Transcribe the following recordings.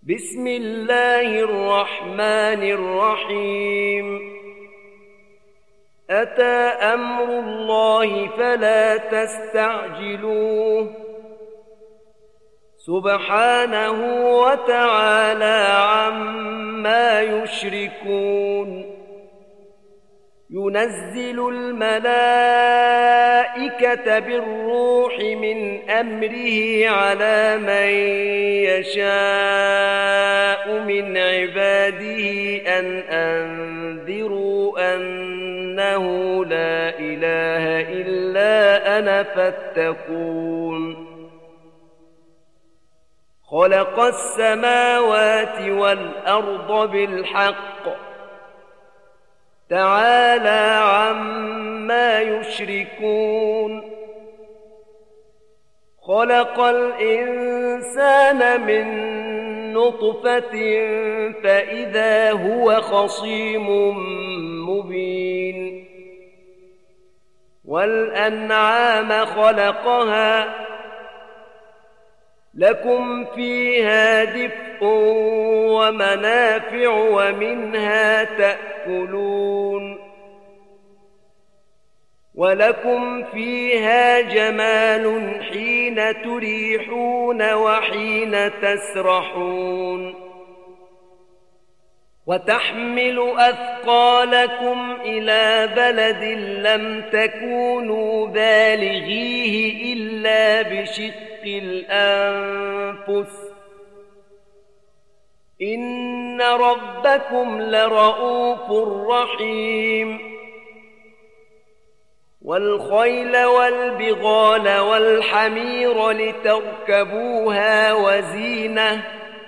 بسم الله الرحمن الرحيم أتى أمر الله فلا تستعجلوه سبحانه وتعالى عما يشركون ينزل الملائكة بالروح من أمره على من يشاء من عباده أن أنذروا أنه لا إله إلا أنا فاتقون خلق السماوات والأرض بالحق تعالى عما يشركون خلق الإنسان من نطفة فإذا هو خصيم مبين والأنعام خلقها لكم فيها دفء ومنافع ومنها تأكلون ولكم فيها جمال حين تريحون وحين تسرحون وتحمل أثقالكم إلى بلد لم تكونوا بالغيه إلا بشق الأنفس إن ربكم لرؤوف رحيم والخيل والبغال والحمير لتركبوها وزينة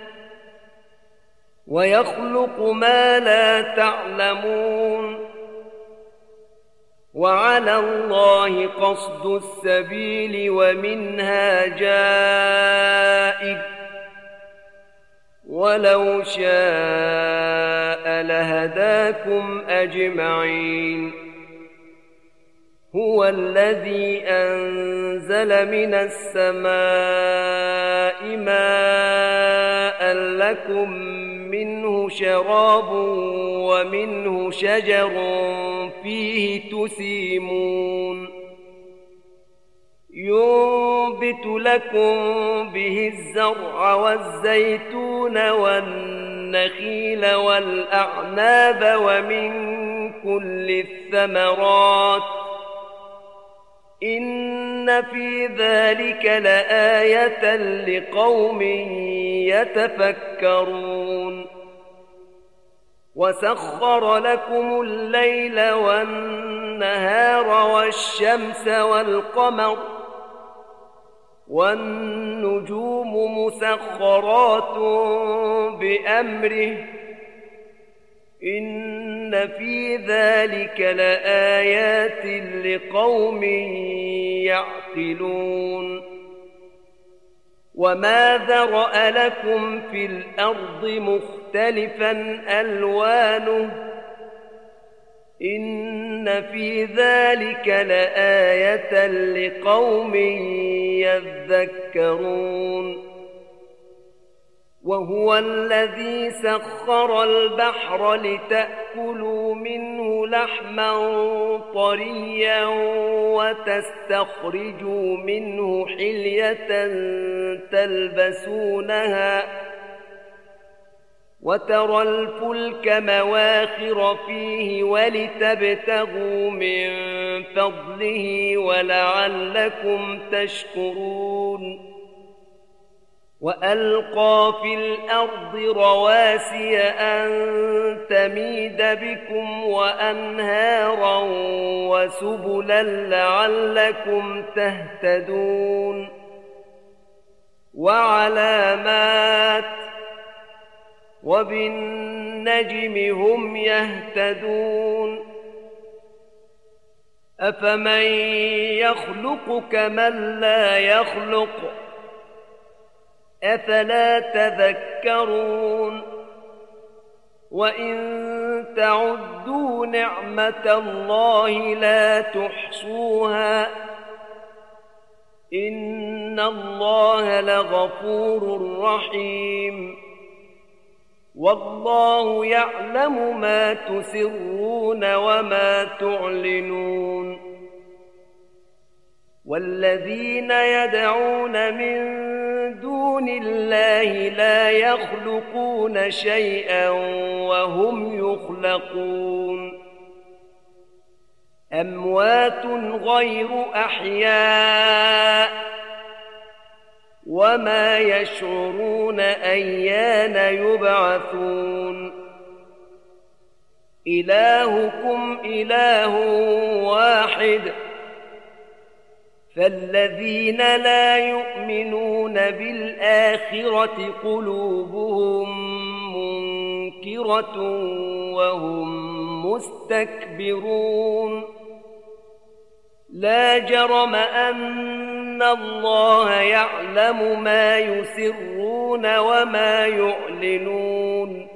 ويخلق ما لا تعلمون وعلى الله قصد السبيل ومنها جائر ولو شاء لهداكم أجمعين هو الذي أنزل من السماء ماء لكم منه شراب ومنه شجر فيه تسيمون ينبت لكم به الزرع والزيتون والنخيل والأعناب ومن كل الثمرات إن في ذلك لآية لقوم يتفكرون وسخر لكم الليل والنهار والشمس والقمر والنجوم مسخرات بأمره إن في ذلك لآيات لقوم يعقلون وما ذرأ لكم في الأرض مختلفا ألوانه إن في ذلك لآية لقوم يذكرون وهو الذي سخر البحر لتأكلوا منه لحما طريا وتستخرجوا منه حلية تلبسونها وترى الفلك مواخر فيه ولتبتغوا من فضله ولعلكم تشكرون وألقى في الأرض رواسي أن تميد بكم وأنهارا وسبلا لعلكم تهتدون وعلامات وبالنجم هم يهتدون أفمن يخلق كمن لا يخلق أفلا تذكرون وإن تعدوا نعمة الله لا تحصوها إن الله لغفور رحيم والله يعلم ما تسرون وما تعلنون والذين يدعون من دون الله لا يخلقون شيئا وهم يخلقون أموات غير أحياء وما يشعرون أيان يبعثون إلهكم إله واحد فالذين لا يؤمنون بالآخرة قلوبهم منكرة وهم مستكبرون لا جرم أن الله يعلم ما يسرون وما يعلنون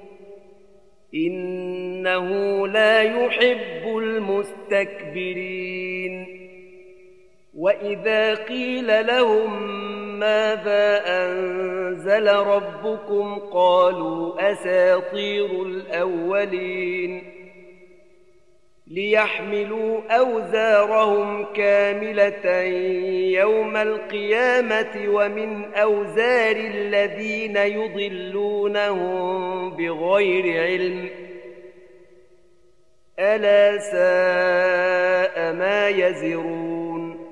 إنه لا يحب المستكبرين وإذا قيل لهم ماذا أنزل ربكم قالوا أساطير الأولين ليحملوا أوزارهم كاملة يوم القيامة ومن أوزار الذين يضلونهم بغير علم ألا ساء ما يزرون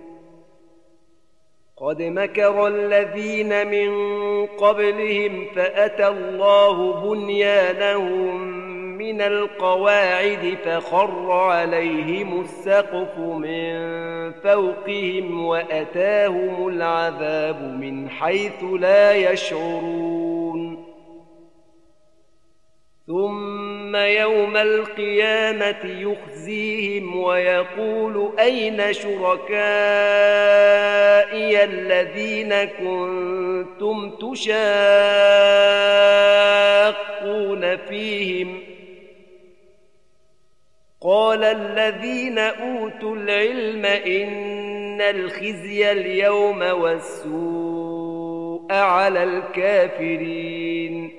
قد مكر الذين من قبلهم فأتى الله بنيانهم من القواعد فخر عليهم السقف من فوقهم وأتاهم العذاب من حيث لا يشعرون ثم يوم القيامة يخزيهم ويقول أين شركائي الذين كنتم تشاقون فيهم قال الذين أوتوا العلم إن الخزي اليوم والسوء على الكافرين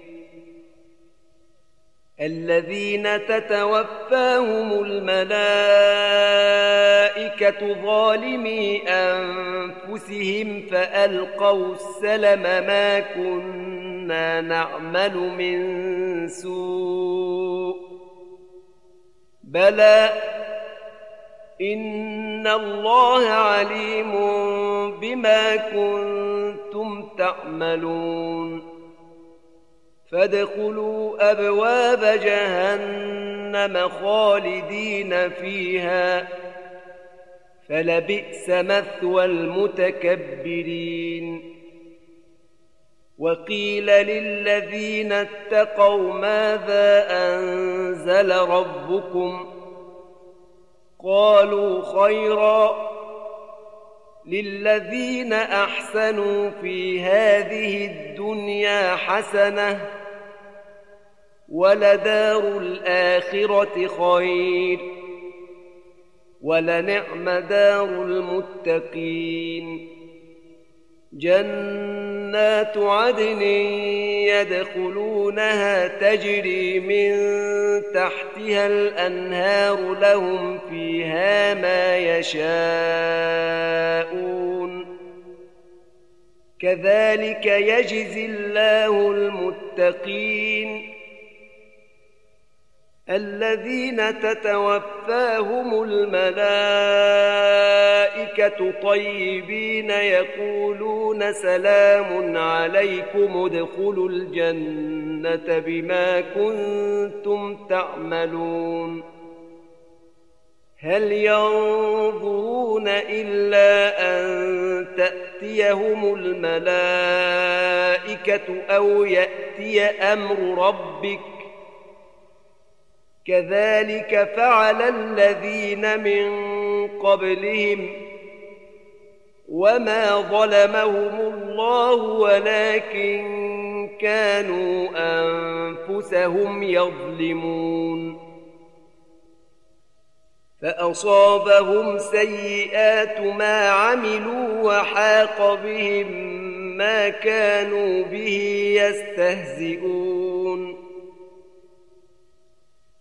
الذين تتوفاهم الملائكة ظالمي أنفسهم فألقوا السلم ما كنا نعمل من سوء بلى إن الله عليم بما كنتم تعملون فادخلوا أبواب جهنم خالدين فيها فلبئس مثوى المتكبرين وقيل للذين اتقوا ماذا أنزل ربكم قالوا خيرا للذين أحسنوا في هذه الدنيا حسنة ولدار الآخرة خير ولنعم دار المتقين جنات عدن يدخلونها تجري من تحتها الأنهار لهم فيها ما يشاءون كذلك يجزي الله المتقين الذين تتوفاهم الملائكة طيبين يقولون سلام عليكم ادخلوا الجنة بما كنتم تعملون هل ينظرون إلا أن تأتيهم الملائكة أو يأتي أمر ربك كذلك فعل الذين من قبلهم وما ظلمهم الله ولكن كانوا أنفسهم يظلمون فأصابهم سيئات ما عملوا وحاق بهم ما كانوا به يستهزئون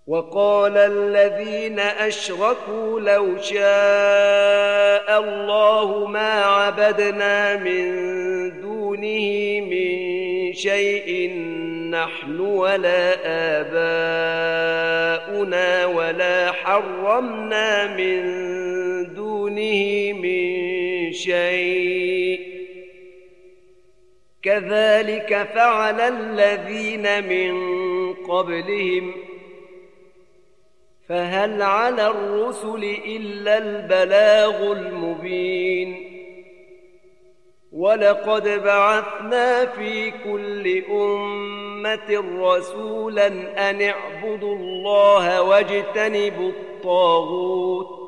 وقال الذين أشركوا لو شاء الله ما عبدنا من دونه من شيء نحن ولا آباؤنا ولا حرمنا من دونه من شيء كذلك فعل الذين من قبلهم فهل على الرسل إلا البلاغ المبين ولقد بعثنا في كل أمة رسولا أن اعبدوا الله واجتنبوا الطاغوت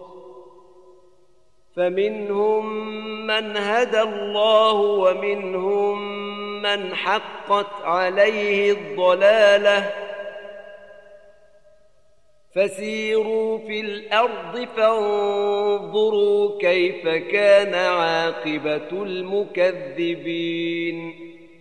فمنهم من هدى الله ومنهم من حقت عليه الضلالة فسيروا في الأرض فانظروا كيف كان عاقبة المكذبين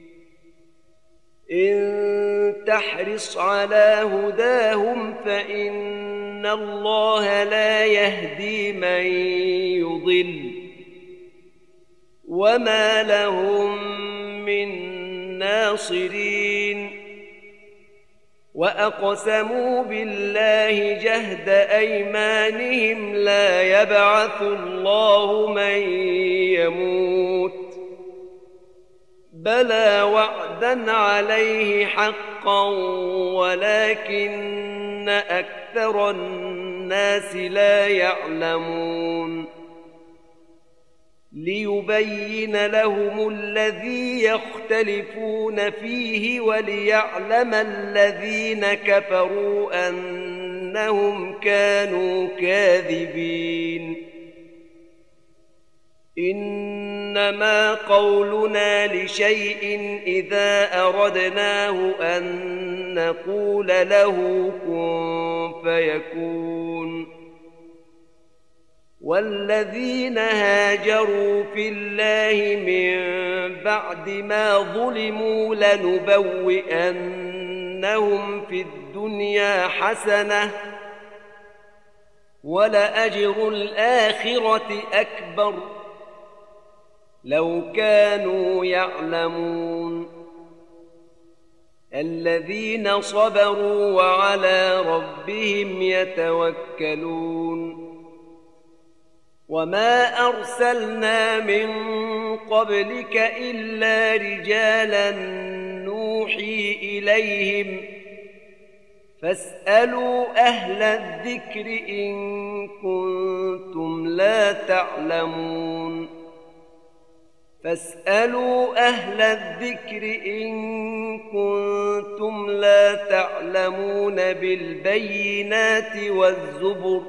إن تحرص على هداهم فإن الله لا يهدي من يضل وما لهم من ناصرين وأقسموا بالله جهد أيمانهم لا يبعث الله من يموت بلى وعدا عليه حقا ولكن أكثر الناس لا يعلمون ليبين لهم الذي يختلفون فيه وليعلم الذين كفروا أنهم كانوا كاذبين إنما قولنا لشيء إذا أردناه أن نقول له كن فيكون والذين هاجروا في الله من بعد ما ظلموا لنبوئنهم في الدنيا حسنة ولأجر الآخرة أكبر لو كانوا يعلمون الذين صبروا وعلى ربهم يتوكلون وما أرسلنا من قبلك إلا رجالا نوحي إليهم فاسألوا أهل الذكر إن كنتم لا تعلمون فاسألوا أهل الذكر إن كنتم لا تعلمون بالبينات والزبر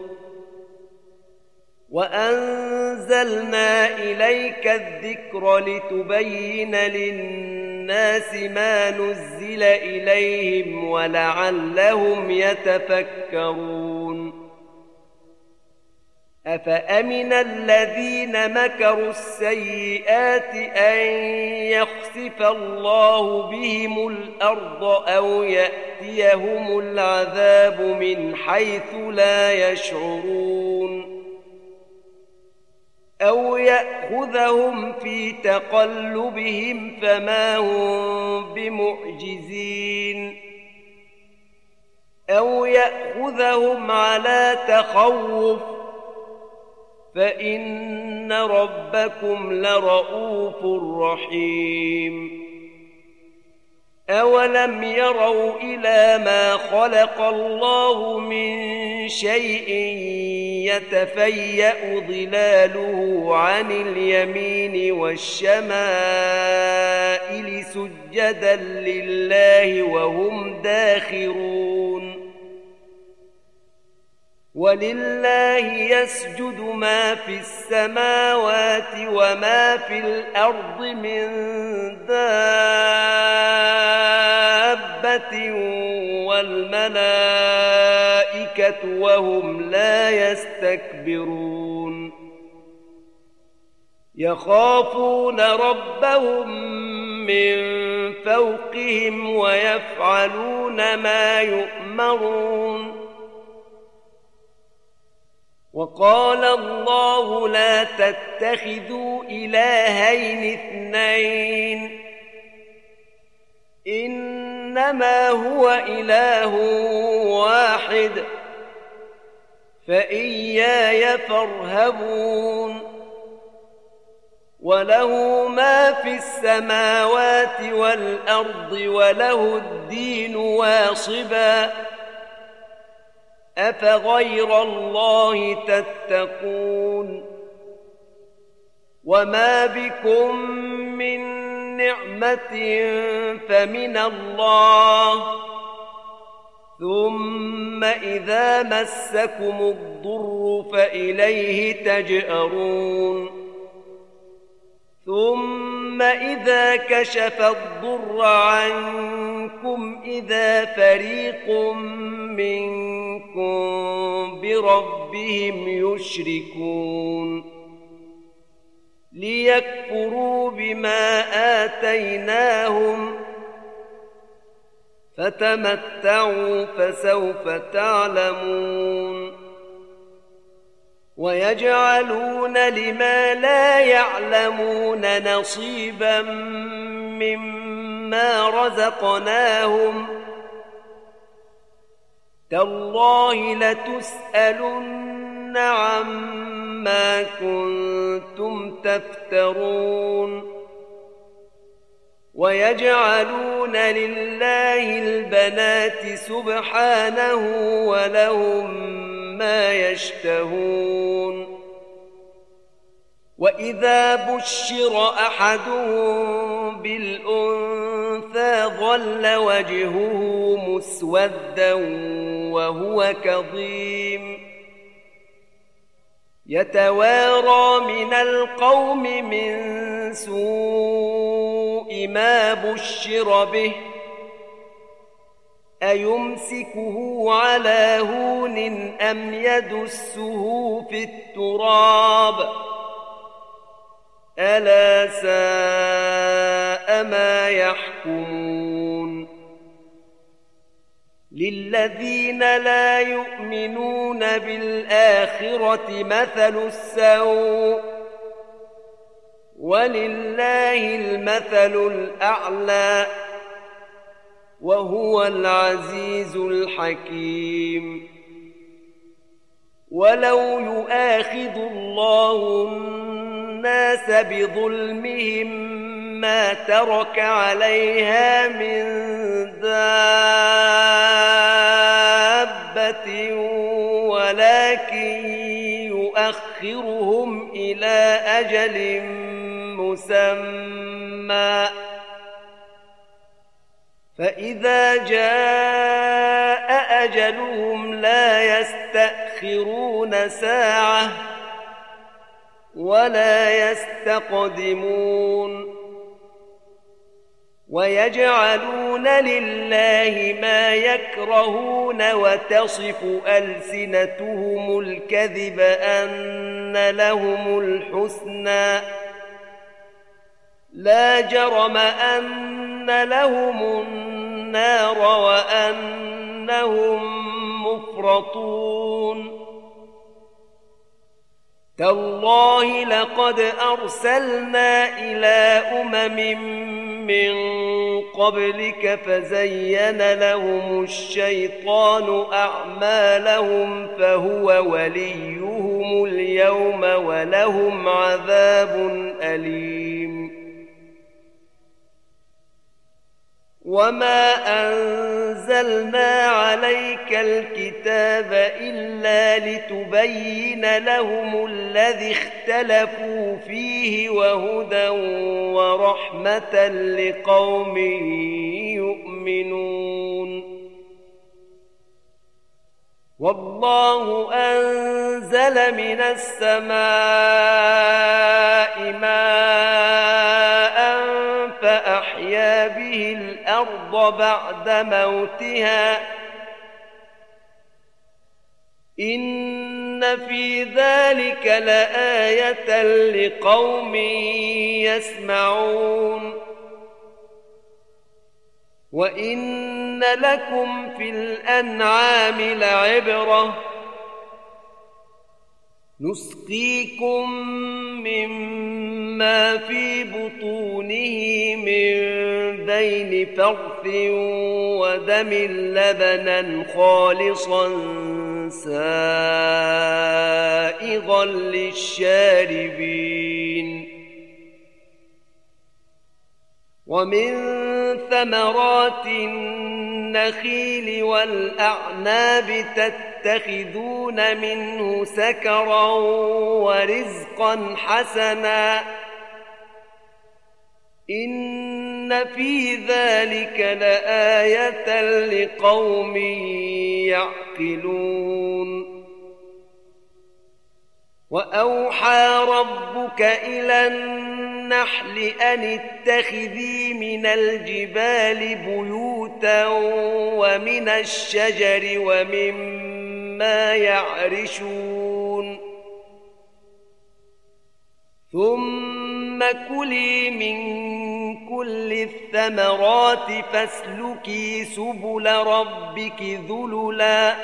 وأنزلنا إليك الذكر لتبين للناس ما نزل إليهم ولعلهم يتفكرون أفأمن الذين مكروا السيئات أن يخسف الله بهم الأرض أو يأتيهم العذاب من حيث لا يشعرون أو يأخذهم في تقلبهم فما هم بمعجزين أو يأخذهم على تخوف فإن ربكم لرؤوف رحيم أولم يروا إلى ما خلق الله من شيء يتفيأ ظلاله عن اليمين والشمائل سجدا لله وهم داخرون ولله يسجد ما في السماوات وما في الأرض من دابة والملائكة وهم لا يستكبرون يخافون ربهم من فوقهم ويفعلون ما يؤمرون وقال الله لا تتخذوا إلهين اثنين إنما هو إله واحد فإياي فارهبون وله ما في السماوات والأرض وله الدين واصبا أفغير الله تتقون وما بكم من نعمة فمن الله ثم إذا مسكم الضر فإليه تجأرون ثم إذا كشف الضر عنكم إذا فريق منكم بربهم يشركون ليكفروا بما آتيناهم فتمتعوا فسوف تعلمون ويجعلون لما لا يعلمون نصيبا مما رزقناهم تالله لتسألن عما كنتم تفترون ويجعلون لله البنات سبحانه ولهم ما يشتهون وإذا بشر أحدهم بالأنثى ظل وجهه مسودا وهو كظيم يتوارى من القوم من سوء ما بشر به أيمسكه على هون أم يدسه في التراب ألا ساء ما يحكمون للذين لا يؤمنون بالآخرة مثل السوء ولله المثل الأعلى وهو العزيز الحكيم ولو يؤاخذ الله الناس بظلمهم ما ترك عليها من دابة ولكن يؤخرهم إلى أجل مسمى فإذا جاء أجلهم لا يستأخرون ساعة ولا يستقدمون ويجعلون لله ما يكرهون وتصف ألسنتهم الكذب أن لهم الحسنى لا جرم أن لهم النار وأنهم مفرطون تالله لقد أرسلنا إلى من قبلك فزين لهم الشيطان أعمالهم فهو وليهم اليوم ولهم عذاب أليم وما أنزلنا عليك الكتاب إلا لتبين لهم الذي اختلفوا فيه وهدى ورحمة لقوم يؤمنون والله أنزل من السماء ماء فأحيا به الأرض بعد موتها إن في ذلك لآية لقوم يسمعون وإن لكم في الأنعام لعبرة نسقيكم مما في بطونه من بين فرث ودم لبنا خالصا سائغا للشاربين ومن ثمرات النخيل والأعناب تتخذون منه سكرا ورزقا حسنا إن في ذلك لآية لقوم يعقلون وأوحى ربك إلى النحل أن اتخذي من الجبال بيوتا ومن الشجر ومما يعرشون ثم كلي من كل الثمرات فاسلكي سبل ربك ذللا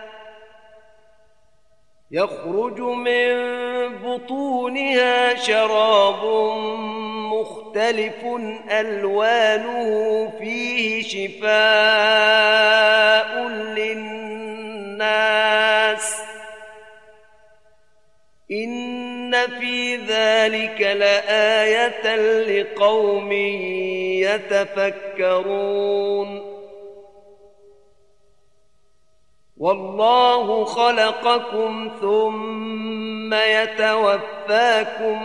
يخرج من بطونها شراب مختلف ألوانه فيه شفاء للناس إن في ذلك لآية لقوم يتفكرون والله خلقكم ثم يتوفاكم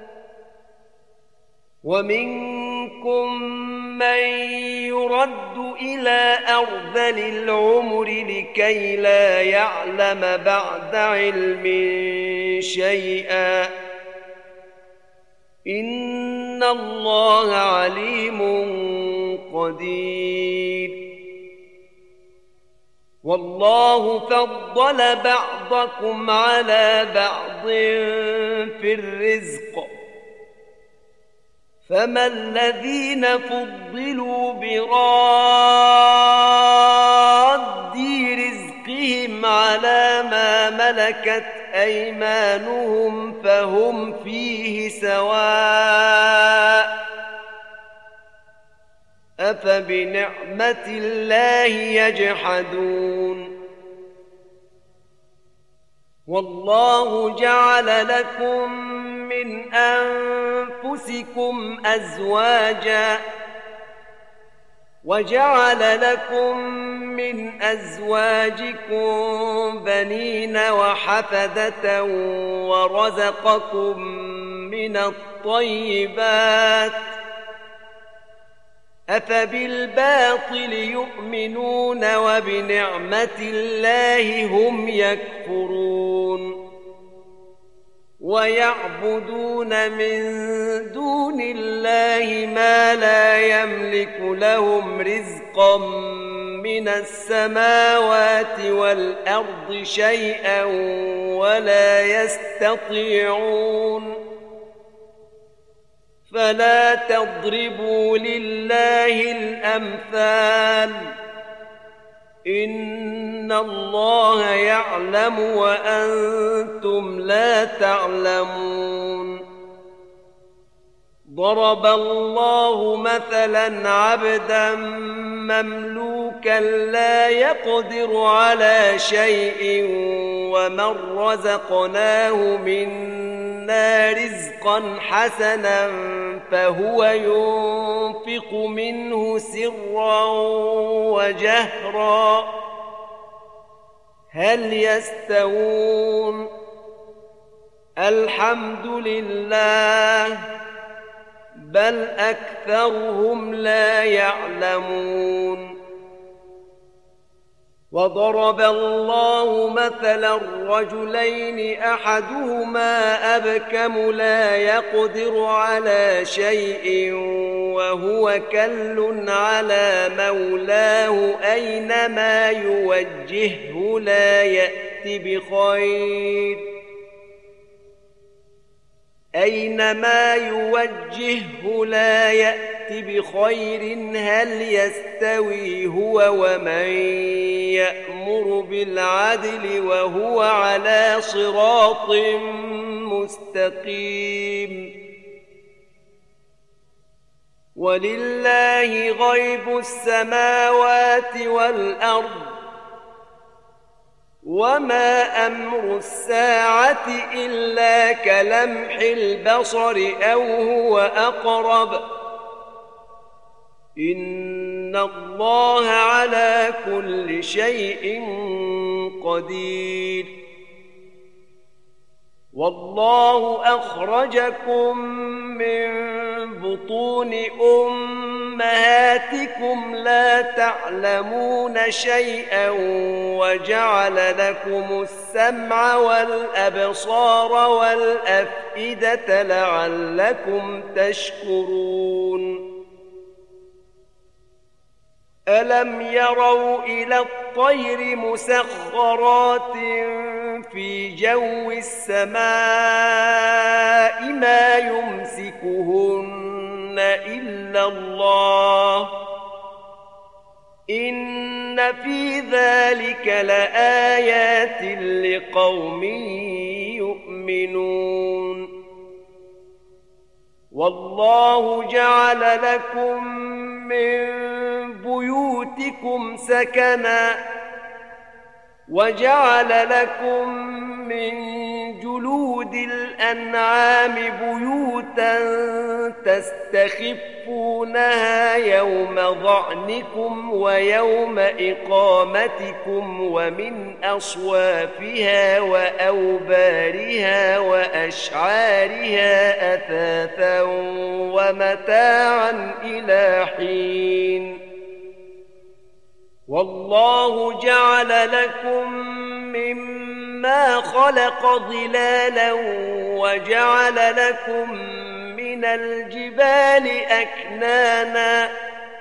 ومنكم من يرد إلى أرذل العمر لكي لا يعلم بعد علم شيئا إن الله عليم قدير والله فضل بعضكم على بعض في الرزق فما الذين فضلوا براد رزقهم على ما ملكت أيمانهم فهم فيه سواء أفبنعمة الله يجحدون والله جعل لكم من أنفسكم أزواجا وجعل لكم من أزواجكم بنين وحفدة ورزقكم من الطيبات أفبالباطل يؤمنون وبنعمة الله هم يكفرون ويعبدون من دون الله ما لا يملك لهم رزقا من السماوات والأرض شيئا ولا يستطيعون فلا تضربوا لله الأمثال إن الله يعلم وأنتم لا تعلمون ضرب الله مثلا عبدا مملوكا لا يقدر على شيء ومن رزقناه منا رزقا حسنا فهو ينفق منه سرا وجهرا هل يستوون الحمد لله بل أكثرهم لا يعلمون وضرب الله مثلا رجلين أحدهما أبكم لا يقدر على شيء وهو كل على مولاه أينما يوجهه لا يأت بخير أينما يوجهه لا يأت بخير هل يستوي هو ومن يأمر بالعدل وهو على صراط مستقيم ولله غيب السماوات والأرض وما أمر الساعة إلا كلمح البصر أو هو أقرب إن الله على كل شيء قدير والله أخرجكم من بطون أمهاتكم لا تعلمون شيئا وجعل لكم السمع والأبصار والأفئدة لعلكم تشكرون ألم يروا إلى الطير مسخرات في جو السماء ما يمسكهن إلا الله إن في ذلك لآيات لقوم يؤمنون والله جعل لكم من بيوتكم سكنا وجعل لكم من جلود الأنعام بيوتا تستخفونها يوم ظعنكم ويوم إقامتكم ومن أصوافها وأوبارها وأشعارها أثاثا ومتاعا إلى حين والله جعل لكم مما خلق ظلالا وجعل لكم من الجبال أكنانا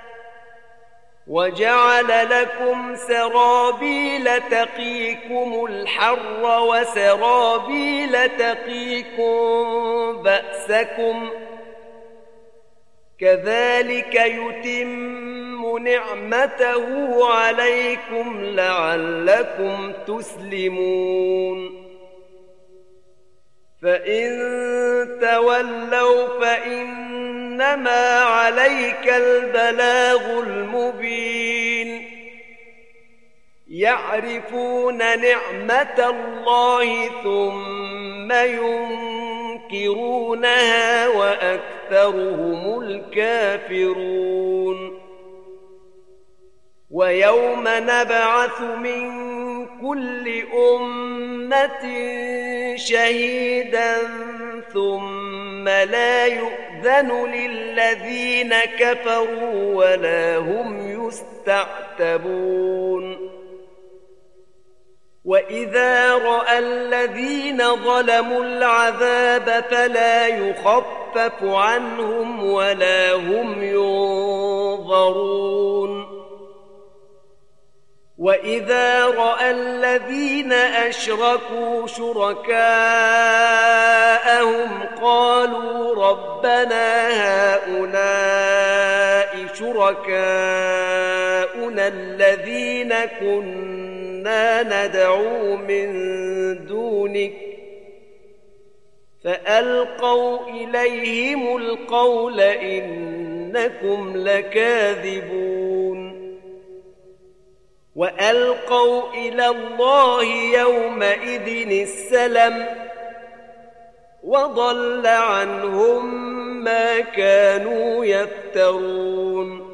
وجعل لكم سرابيل تقيكم الحر وسرابيل تقيكم بأسكم كذلك يتم نعمته عليكم لعلكم تسلمون فإن تولوا فإنما عليك البلاغ المبين يعرفون نعمة الله ثم ينكرونها وأكثرهم الكافرون ويوم نبعث من كل أمة شهيدا ثم لا يؤذن للذين كفروا ولا هم يستعتبون وإذا رأى الذين ظلموا العذاب فلا يخفف عنهم ولا هم ينظرون وإذا رأى الذين أشركوا شركاءهم قالوا ربنا هؤلاء شركاؤنا الذين كنا ندعو من دونك فألقوا إليهم القول إنكم لكاذبون وألقوا إلى الله يومئذ السلم وضل عنهم ما كانوا يفترون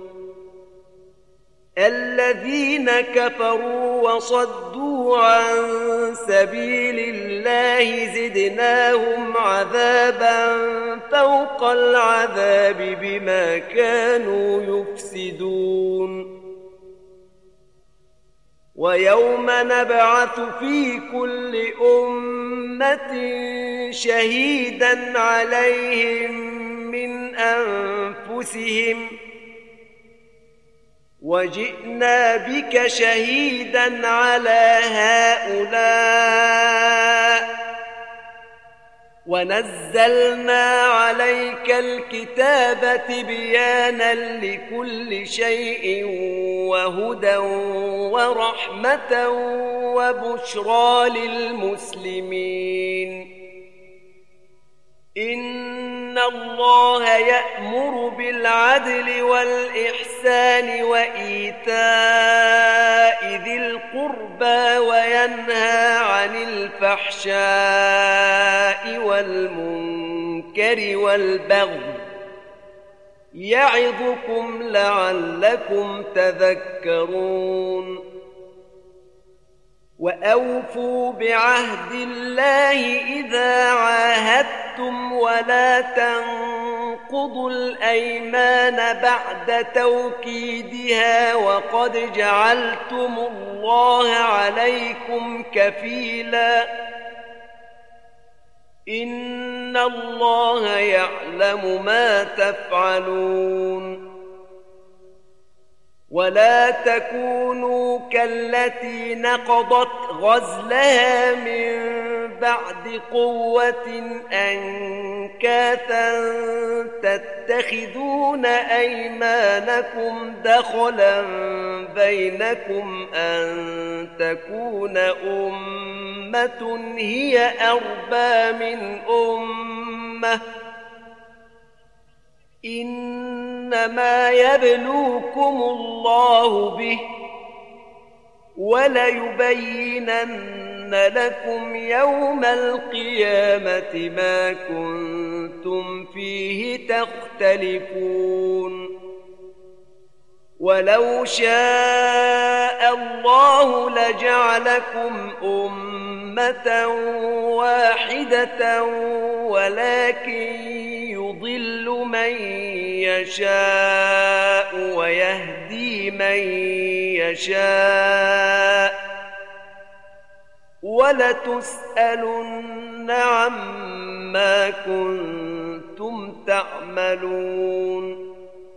الذين كفروا وصدوا عن سبيل الله زدناهم عذابا فوق العذاب بما كانوا يفسدون ويوم نبعث في كل أمة شهيدا عليهم من أنفسهم وجئنا بك شهيدا على هؤلاء ونزلنا عليك الكتاب تبيانا لكل شيء وهدى ورحمة وبشرى للمسلمين إن الله يأمر بالعدل والإحسان وإيتاء ذي القربى وينهى عن الفحشاء والمنكر والبغي يعظكم لعلكم تذكرون وأوفوا بعهد الله إذا عاهدتم ولا تنقضوا الأيمان بعد توكيدها وقد جعلتم الله عليكم كفيلا إن الله يعلم ما تفعلون ولا تكونوا كالتي نقضت غزلها من بعد قوة أنكاثا تتخذون أيمانكم دخلا بينكم أن تكون أمة هي أربى من أمة إنما يبلوكم الله به وليبينن لكم يوم القيامة ما كنتم فيه تختلفون ولو شاء الله لجعلكم أمة واحدة ولكن يضل من يشاء ويهدي من يشاء ولتسألن عما كنتم تعملون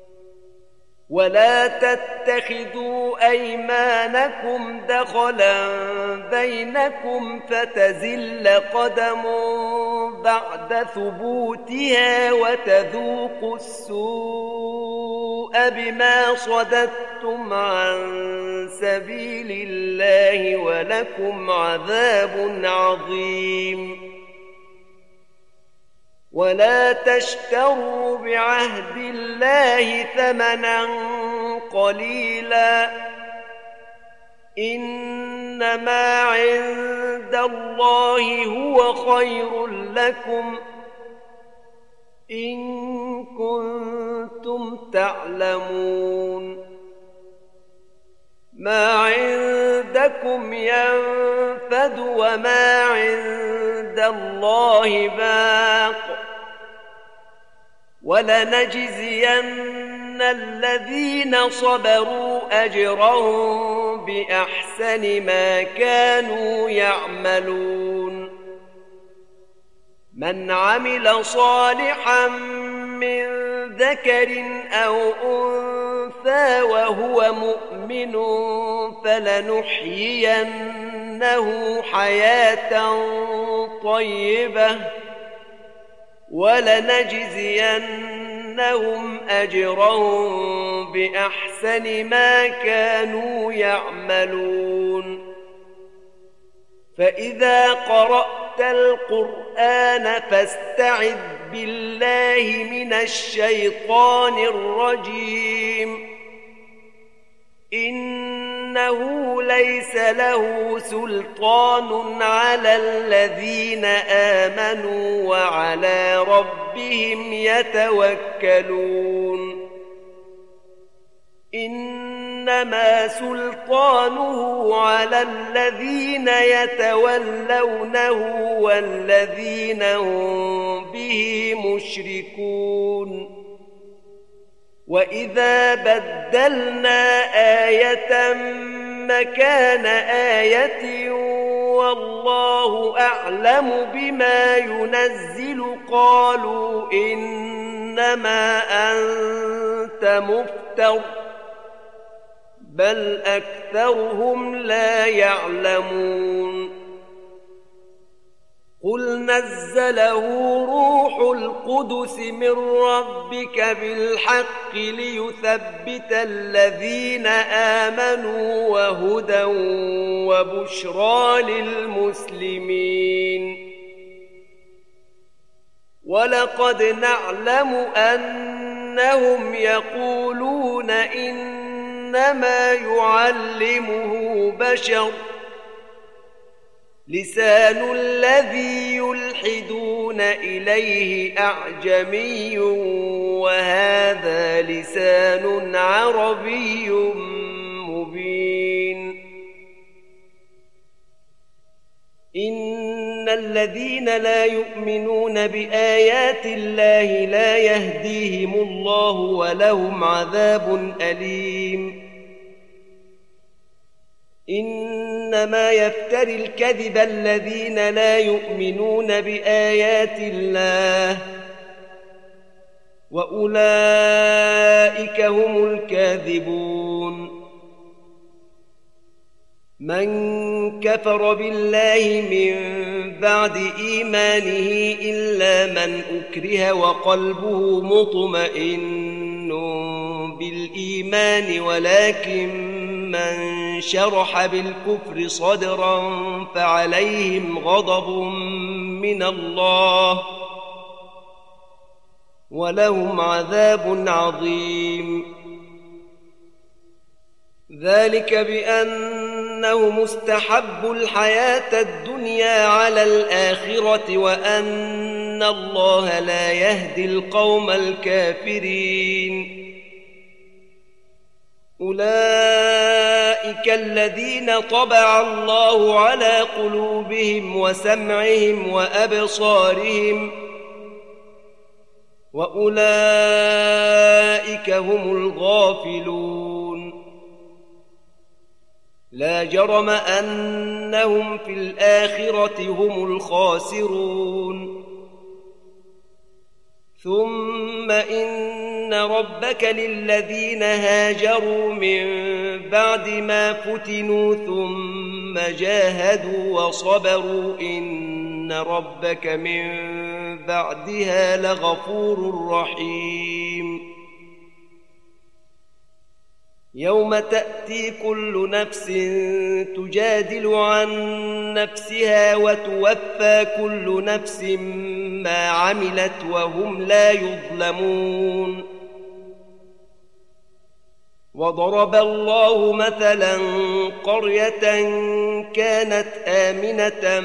ولا تتخذوا أيمانكم دخلا بينكم فتزل قدم بعد ثبوتها وتذوقوا السوء بما صددتم عن سبيل الله ولكم عذاب عظيم ولا تشتروا بعهد الله ثمنا قليلا إنما عند الله هو خير لكم إن كنتم تعلمون ما عندكم ينفد وما عند الله باق ولنجزين الذين صبروا أجرهم بأحسن ما كانوا يعملون من عمل صالحا من ذكر أو أنثى وهو مؤمن فلنحيينه حياة طيبة ولنجزينهم أجرهم بأحسن ما كانوا يعملون فإذا قرأت القرآن فاستعذ بالله من الشيطان الرجيم إنه ليس له سلطان على الذين آمنوا وعلى ربهم يتوكلون إنما سلطانه على الذين يتولونه والذين هم به مشركون وإذا بدلنا آية مكان آية والله أعلم بما ينزل قالوا إنما أنت مفتر بل أكثرهم لا يعلمون قل نزله روح القدس من ربك بالحق ليثبت الذين آمنوا وهدى وبشرى للمسلمين ولقد نعلم أنهم يقولون إنما يعلمه بشر لسان الذي يلحدون إليه أعجمي وهذا لسان عربي مبين إن الذين لا يؤمنون بآيات الله لا يهديهم الله ولهم عذاب أليم إنما يفتري الكذب الذين لا يؤمنون بآيات الله وأولئك هم الكاذبون من كفر بالله من بعد إيمانه إلا من أكره وقلبه مطمئن بالإيمان ولكن من شرح بالكفر صدرا فعليهم غضب من الله ولهم عذاب عظيم ذلك بأنهم استحبوا الحياة الدنيا على الآخرة وأن الله لا يهدي القوم الكافرين أولئك الذين طبع الله على قلوبهم وسمعهم وأبصارهم وأولئك هم الغافلون لا جرم أنهم في الآخرة هم الخاسرون ثم إن ربك للذين هاجروا من بعد ما فتنوا ثم جاهدوا وصبروا إن ربك من بعدها لغفور رحيم يوم تأتي كل نفس تجادل عن نفسها وتوفى كل نفس ما عملت وهم لا يظلمون وضرب الله مثلا قرية كانت آمنة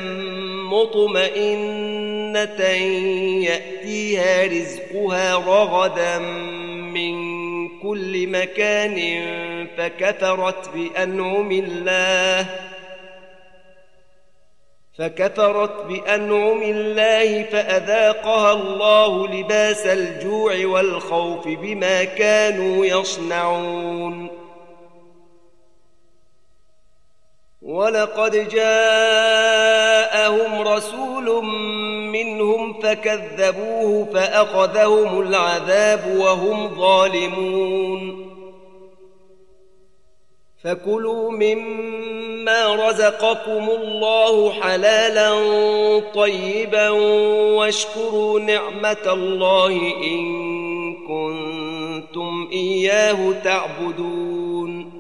مطمئنة يأتيها رزقها رغدا من كل مكان فكفرت بأنعم الله فأذاقها الله لباس الجوع والخوف بما كانوا يصنعون ولقد جاءهم رسول منهم فكذبوه فأخذهم العذاب وهم ظالمون فكلوا مما رزقكم الله حلالا طيبا واشكروا نعمة الله إن كنتم إياه تعبدون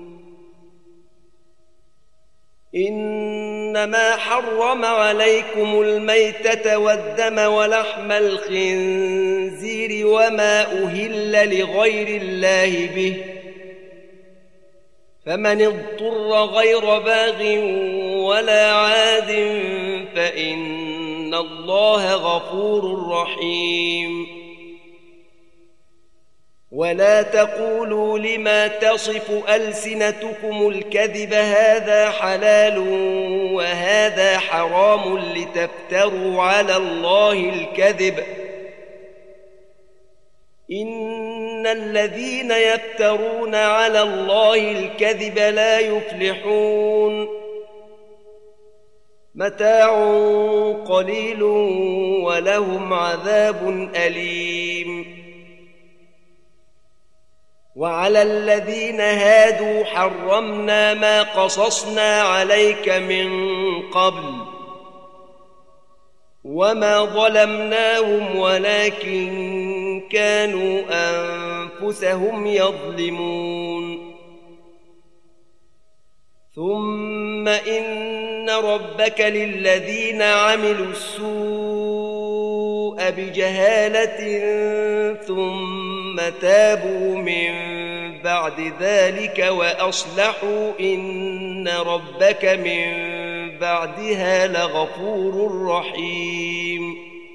إنما حرم عليكم الميتة والدم ولحم الخنزير وما أهل لغير الله به فمن اضطر غير باغ ولا عاد فإن الله غفور رحيم ولا تقولوا لما تصف ألسنتكم الكذب هذا حلال وهذا حرام لتفتروا على الله الكذب إن الذين يفترون على الله الكذب لا يفلحون متاع قليل ولهم عذاب أليم وعلى الذين هادوا حرمنا ما قصصنا عليك من قبل وما ظلمناهم ولكن كانوا أنفسهم يظلمون ثم إن ربك للذين عملوا السوء بجهالة ثم تابوا من بعد ذلك وأصلحوا إن ربك من بعدها لغفور رحيم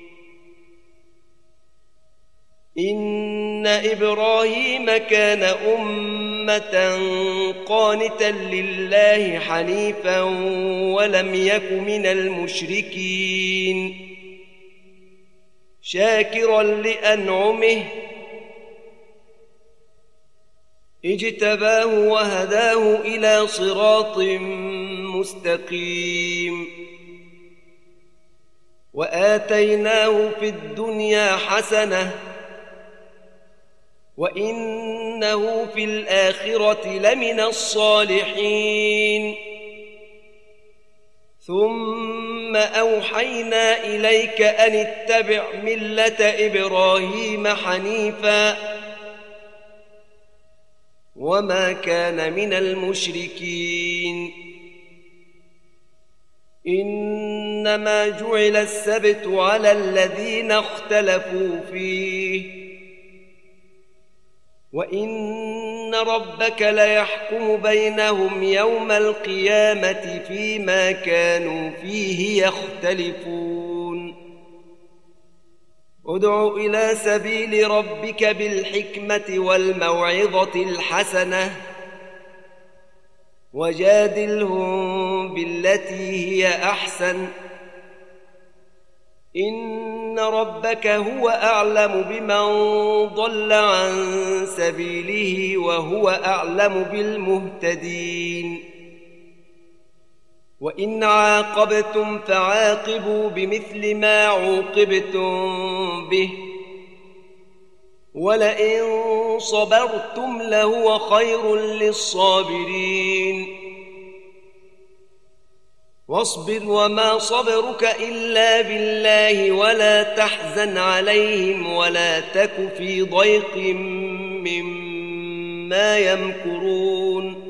إن إبراهيم كان أمة قانتا لله حنيفا ولم يك من المشركين شاكرا لأنعمه اجتباه وهداه إلى صراط مستقيم وآتيناه في الدنيا حسنة وإنه في الآخرة لمن الصالحين ثم أوحينا إليك أن اتبع ملة إبراهيم حنيفا وما كان من المشركين إنما جعل السبت على الذين اختلفوا فيه وإن ربك ليحكم بينهم يوم القيامة فيما كانوا فيه يختلفون ادع إلى سبيل ربك بالحكمة والموعظة الحسنة وجادلهم بالتي هي أحسن إن ربك هو أعلم بمن ضل عن سبيله وهو أعلم بالمهتدين وإن عاقبتم فعاقبوا بمثل ما عوقبتم به ولئن صبرتم لهو خير للصابرين واصبر وما صبرك إلا بالله ولا تحزن عليهم ولا تك في ضيق مما يمكرون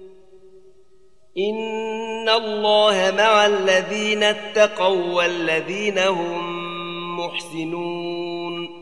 إن الله مع الذين اتقوا والذين هم محسنون